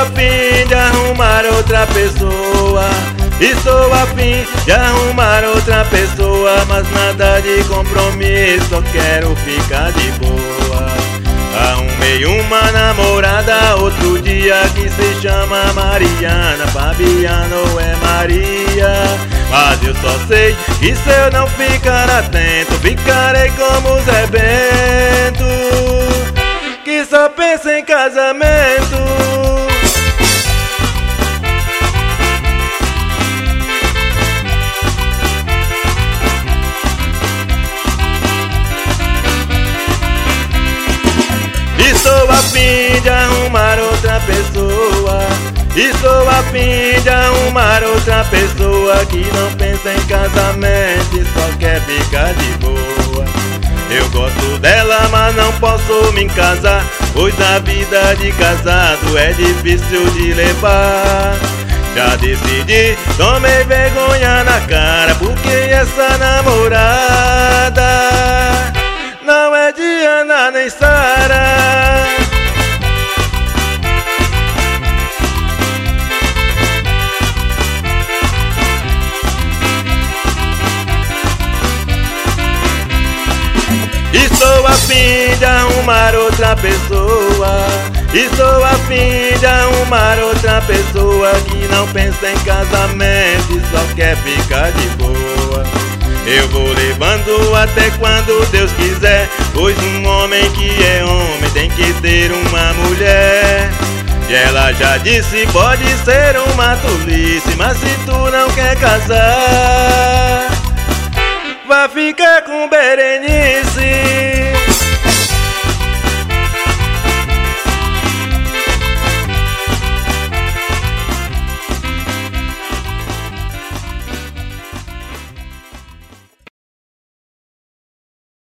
a fim de arrumar outra pessoa. Estou a fim de arrumar outra pessoa, mas nada de compromisso, só quero ficar de boa. Arrumei uma namorada outro dia que se chama Mariana, Fabiana ou é Maria. Mas eu só sei que se eu não ficar atento, ficarei como Zé Bento, que só pensa em casamento. Estou a fim de arrumar outra pessoa. Estou a fim de arrumar outra pessoa que não pensa em casamento e só quer ficar de boa. Eu gosto dela, mas não posso me casar, pois a vida de casado é difícil de levar. Já decidi, tomei vergonha na cara, porque essa namorada não é Diana nem Sara. Estou a fim de arrumar outra pessoa. Estou a fim de arrumar outra pessoa que não pensa em casamento e só quer ficar de boa. Eu vou levando até quando Deus quiser, pois um homem que é homem tem que ter uma mulher. E ela já disse, pode ser uma tolice, mas se tu não quer casar, vai ficar com Berenice.